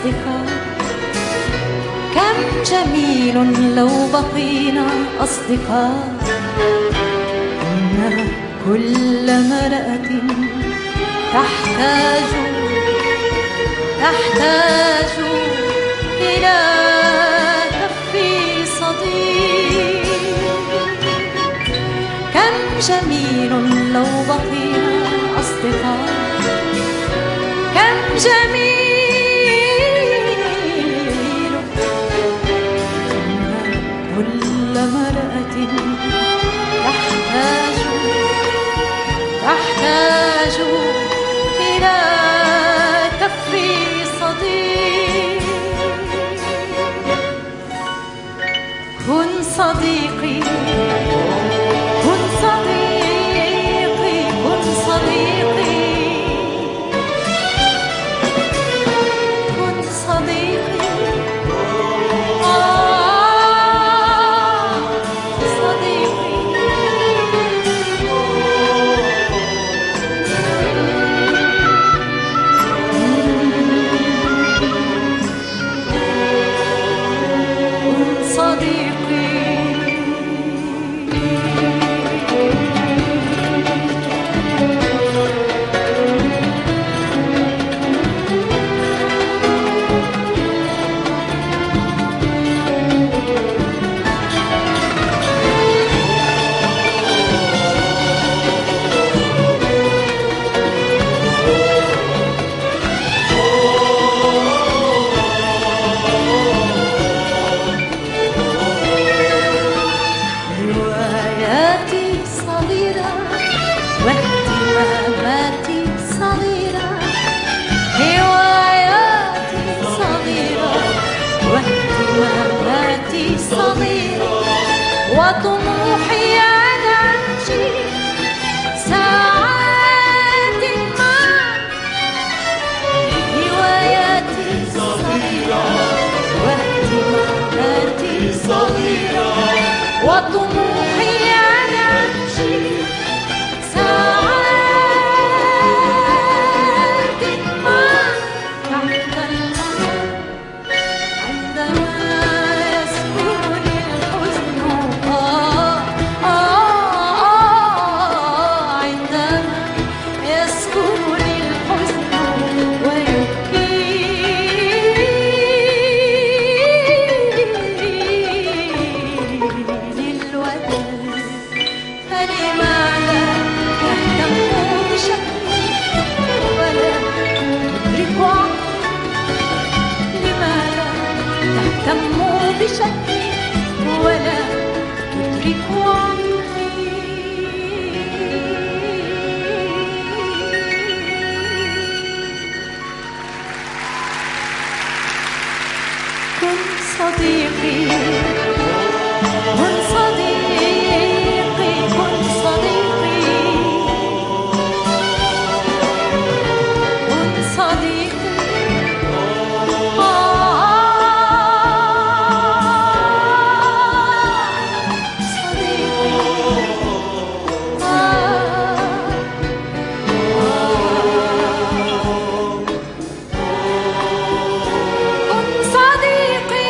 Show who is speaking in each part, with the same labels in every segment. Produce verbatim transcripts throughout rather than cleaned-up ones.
Speaker 1: أصدقاء. كم جميل لو بقينا أصدقاء. إن كل امرأة تحتاج تحتاج إلى كف صديق. كم جميل لو بقينا أصدقاء. كم جميل إن كل امرأة تحتاج تحتاج إلى كف صديق. كن صديقي كن صديقي كن صديقي كن صديقي آه صديقي. كن صديقي واهتماماتي صغيرة. هواياتي صغيرة واهتماماتي صغيرة. وطموحي أن أمشي ساعات معك. هواياتي صغيرة واهتماماتي صغيرة. وطموحي أن أمشي ساعات معك تحت القمر. عندما يسكنني الحزن آه آه آه عندما يسكنني الحزن ويبكيني الوداد. فلماذا تهتم بشكلي ولا تدرك عقلي؟ لماذا تهتم بشكلي ولا تدرك عقلي؟ كن صديقي كن صديقي كن صديقي كن صديقي آه صديقي كن صديقي.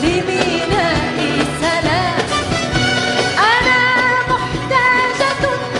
Speaker 1: محتاجة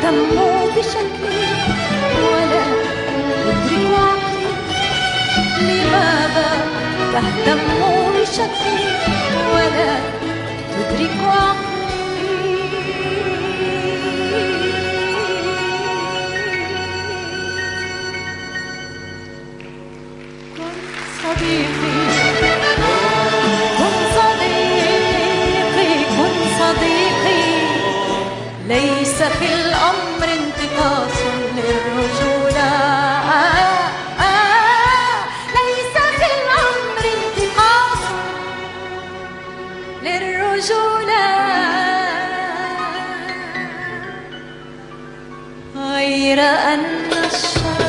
Speaker 1: تهتم بشكلي ولا تدرك عقلي؟ لماذا تهتم بشكلي ولا تدرك عقلي؟ كن صديقي، كن صديقي، كن صديقي. ليس في الأمر انتقاص للرجولة، ليس في الأمر انتقاص للرجولة، غير أن الشر